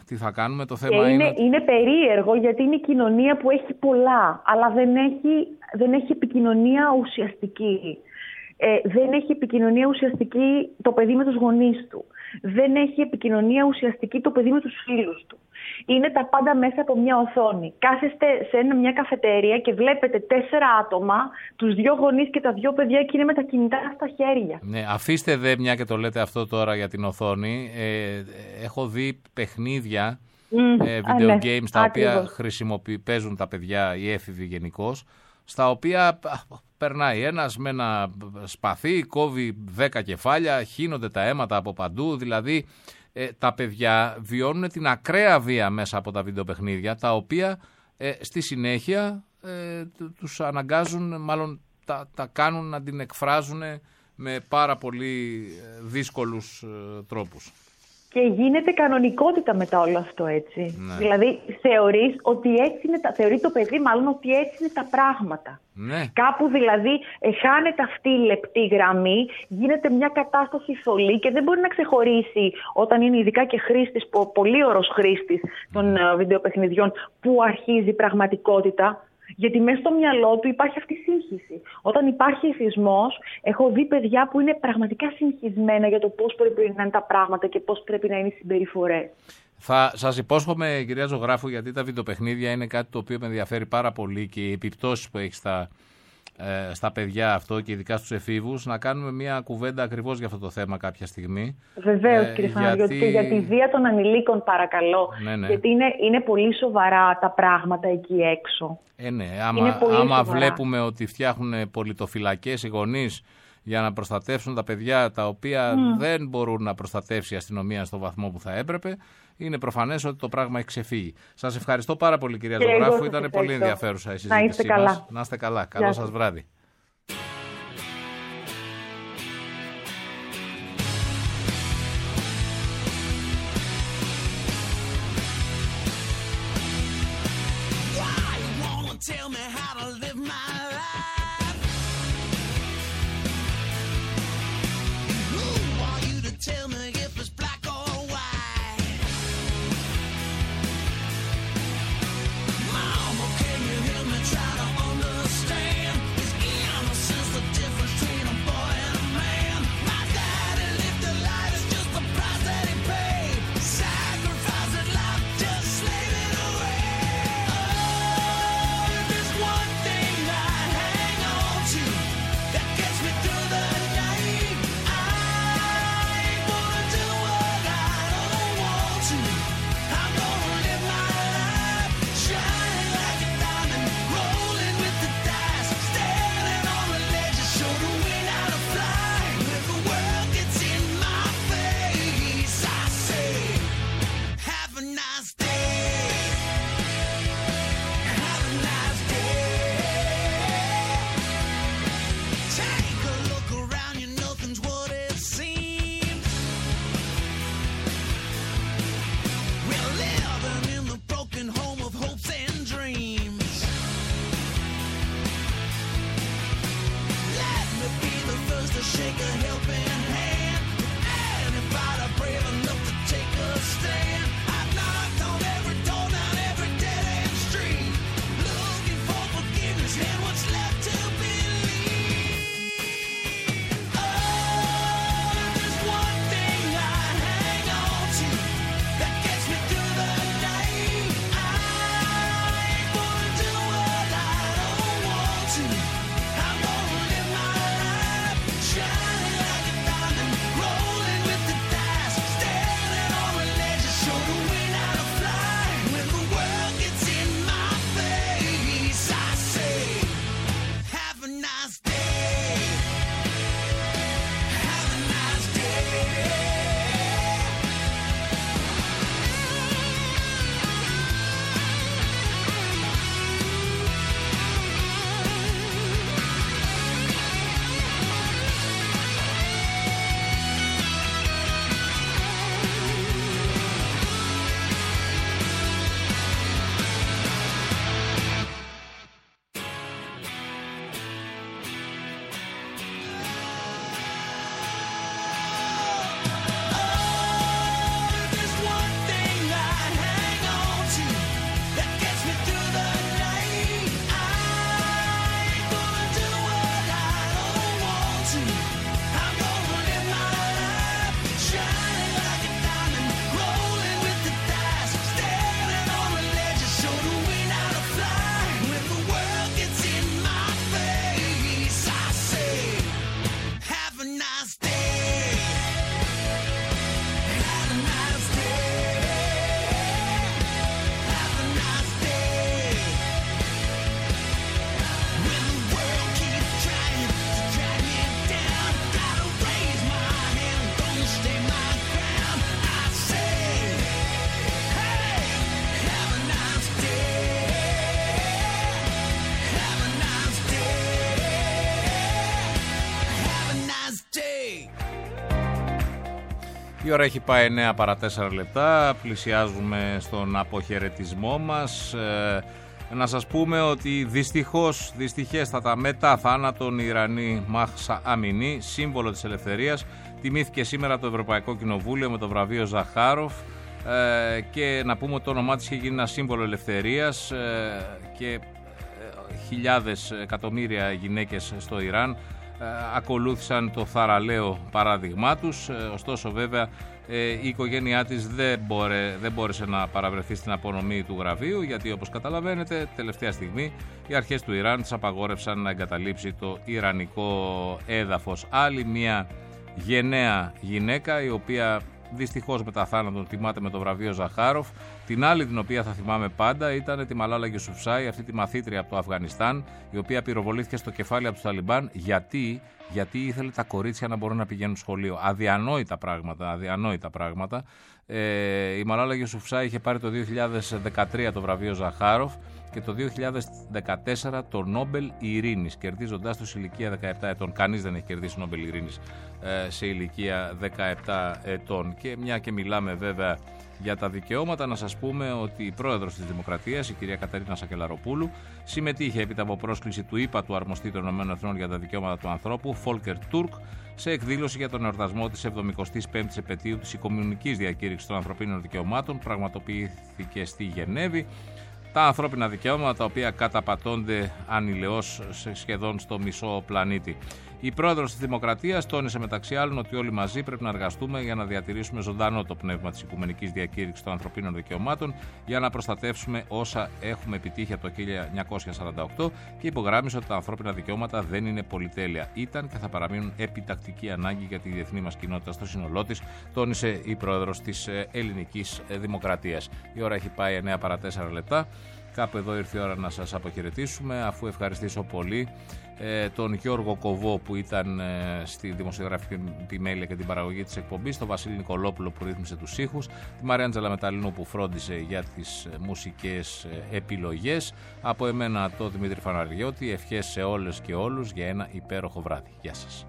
τι θα κάνουμε, το θέμα είναι περίεργο γιατί είναι η κοινωνία που έχει πολλά, αλλά δεν έχει επικοινωνία ουσιαστική. Δεν έχει επικοινωνία ουσιαστική το παιδί με τους γονείς του. Δεν έχει επικοινωνία ουσιαστική το παιδί με τους φίλους του. Είναι τα πάντα μέσα από μια οθόνη. Κάθεστε σε μια καφετέρια και βλέπετε 4 άτομα, τους 2 γονείς και τα 2 παιδιά και είναι με τα κινητά στα χέρια. Ναι, αφήστε δε, μια και το λέτε αυτό τώρα για την οθόνη. Έχω δει παιχνίδια, video games, τα οποία παίζουν τα παιδιά, οι έφηβοι γενικώς, στα οποία περνάει ένας με ένα σπαθί, κόβει 10 κεφάλια, χύνονται τα αίματα από παντού, δηλαδή τα παιδιά βιώνουν την ακραία βία μέσα από τα βιντεοπαιχνίδια, τα οποία στη συνέχεια τους αναγκάζουν, μάλλον τα κάνουν να την εκφράζουν με πάρα πολύ δύσκολους τρόπους. Και γίνεται κανονικότητα μετά όλο αυτό, έτσι. Ναι. Δηλαδή θεωρεί το παιδί μάλλον ότι έτσι είναι τα πράγματα. Ναι. Κάπου δηλαδή χάνεται αυτή η λεπτή γραμμή, γίνεται μια κατάσταση θολή και δεν μπορεί να ξεχωρίσει όταν είναι ειδικά και χρήστης, πολύ ωρος χρήστης των βιντεοπαιχνιδιών, που αρχίζει η πραγματικότητα. Γιατί μέσα στο μυαλό του υπάρχει αυτή η σύγχυση. Όταν υπάρχει εθισμός, έχω δει παιδιά που είναι πραγματικά συγχυσμένα για το πώς πρέπει να είναι τα πράγματα και πώς πρέπει να είναι οι συμπεριφορές. Θα σας υπόσχομαι, κυρία Ζωγράφου, γιατί τα βιντεοπαιχνίδια είναι κάτι το οποίο με ενδιαφέρει πάρα πολύ και οι επιπτώσεις που έχει στα παιδιά αυτό και ειδικά στους εφήβους, να κάνουμε μια κουβέντα ακριβώς για αυτό το θέμα κάποια στιγμή. Βεβαίως, κύριε Φαναριώτη, και για τη βία των ανηλίκων, παρακαλώ. Ναι. Γιατί είναι πολύ σοβαρά τα πράγματα εκεί έξω. Ναι, άμα βλέπουμε ότι φτιάχνουν πολιτοφυλακές οι γονείς για να προστατεύσουν τα παιδιά τα οποία δεν μπορούν να προστατεύσει η αστυνομία στο βαθμό που θα έπρεπε, είναι προφανές ότι το πράγμα έχει ξεφύγει. Σας ευχαριστώ πάρα πολύ, κυρία Ζωγράφου. Ήταν πολύ ενδιαφέρουσα η συζήτησή μας. Να είστε καλά. Καλό σας βράδυ. One thing Η ώρα έχει πάει 9 παρά 4 λεπτά, πλησιάζουμε στον αποχαιρετισμό μας. Να σας πούμε ότι δυστυχέστατα μετά θάνατον η Ιρανή Μαχσα Αμινή, σύμβολο της ελευθερίας, τιμήθηκε σήμερα το Ευρωπαϊκό Κοινοβούλιο με το βραβείο Ζαχάροφ, και να πούμε ότι το όνομά της είχε γίνει ένα σύμβολο ελευθερίας, και χιλιάδες, εκατομμύρια γυναίκες στο Ιράν ακολούθησαν το θαραλέο παράδειγμά τους. Ωστόσο βέβαια η οικογένειά της δεν μπόρεσε να παραβρεθεί στην απονομή του βραβείου, γιατί όπως καταλαβαίνετε τελευταία στιγμή οι αρχές του Ιράν της απαγόρευσαν να εγκαταλείψει το ιρανικό έδαφος. Άλλη μια γενναία γυναίκα, η οποία δυστυχώς μετά θάνατον τιμάται με το βραβείο Ζαχάροφ. Την άλλη, την οποία θα θυμάμαι πάντα, ήταν τη Μαλάλα Γιουσουφζάι, αυτή τη μαθήτρια από το Αφγανιστάν, η οποία πυροβολήθηκε στο κεφάλι από τους Ταλιμπάν. Γιατί ήθελε τα κορίτσια να μπορούν να πηγαίνουν σχολείο. Αδιανόητα πράγματα. Η Μαλάλα Γιουσουφζάι είχε πάρει το 2013 το βραβείο Ζαχάροφ και το 2014 το Νόμπελ Ειρήνης, κερδίζοντάς το σε ηλικία 17 ετών. Κανείς δεν έχει κερδίσει Νόμπελ Ειρήνης σε ηλικία 17 ετών. Και μια και μιλάμε βέβαια για τα δικαιώματα, να σας πούμε ότι η πρόεδρος της Δημοκρατίας, η κυρία Κατερίνα Σακελαροπούλου, συμμετείχε έπειτα από πρόσκληση του ΥΠΑ του Αρμοστή των ΗΠΑ για τα δικαιώματα του ανθρώπου, Φόλκερ Τούρκ, σε εκδήλωση για τον εορτασμό της 75ης επετείου της Οικουμενικής Διακήρυξης των Ανθρωπίνων Δικαιωμάτων, πραγματοποιήθηκε στη Γενέβη. Τα ανθρώπινα δικαιώματα, τα οποία καταπατώνται ανηλαιώς σχεδόν στο μισό πλανήτη. Η πρόεδρος της Δημοκρατίας τόνισε μεταξύ άλλων ότι όλοι μαζί πρέπει να εργαστούμε για να διατηρήσουμε ζωντανό το πνεύμα της Οικουμενικής Διακήρυξης των Ανθρωπίνων Δικαιωμάτων, για να προστατεύσουμε όσα έχουμε επιτύχει από το 1948, και υπογράμμισε ότι τα ανθρώπινα δικαιώματα δεν είναι πολυτέλεια. Ήταν και θα παραμείνουν επιτακτική ανάγκη για τη διεθνή μας κοινότητα στο σύνολό της, τόνισε η πρόεδρος της Ελληνικής Δημοκρατίας. Η ώρα έχει πάει 9 παρά 4 λεπτά. Κάπου εδώ ήρθε η ώρα να σας αποχαιρετήσουμε, αφού ευχαριστήσω πολύ τον Γιώργο Κοβό που ήταν στη δημοσιογραφική επιμέλεια και την παραγωγή της εκπομπής, τον Βασίλη Νικολόπουλο που ρύθμισε τους ήχους, τη Μαριάντζελα Μεταλλίνου που φρόντισε για τις μουσικές επιλογές. Από εμένα το Δημήτρη Φαναριώτη, ευχές σε όλες και όλους για ένα υπέροχο βράδυ. Γεια σας.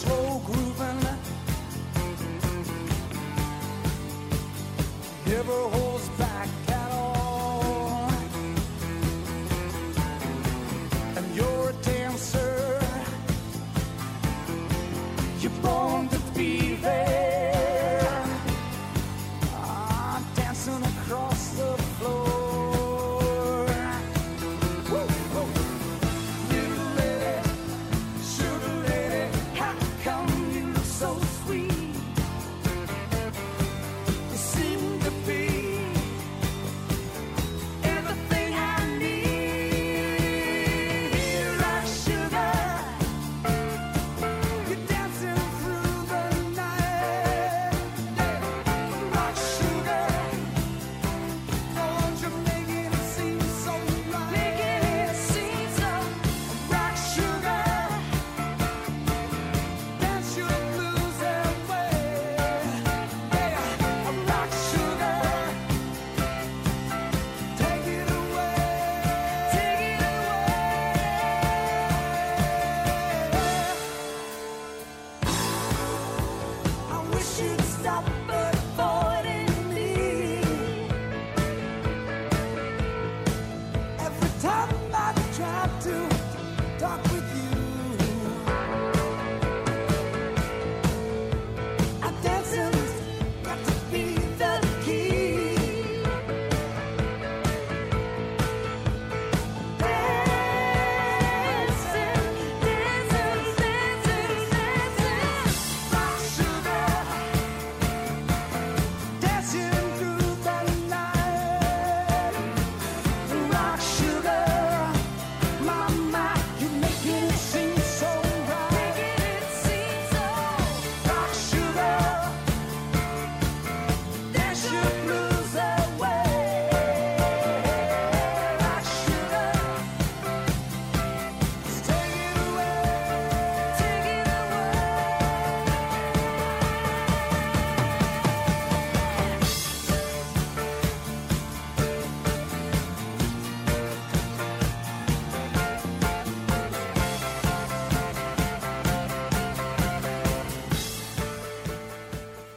Never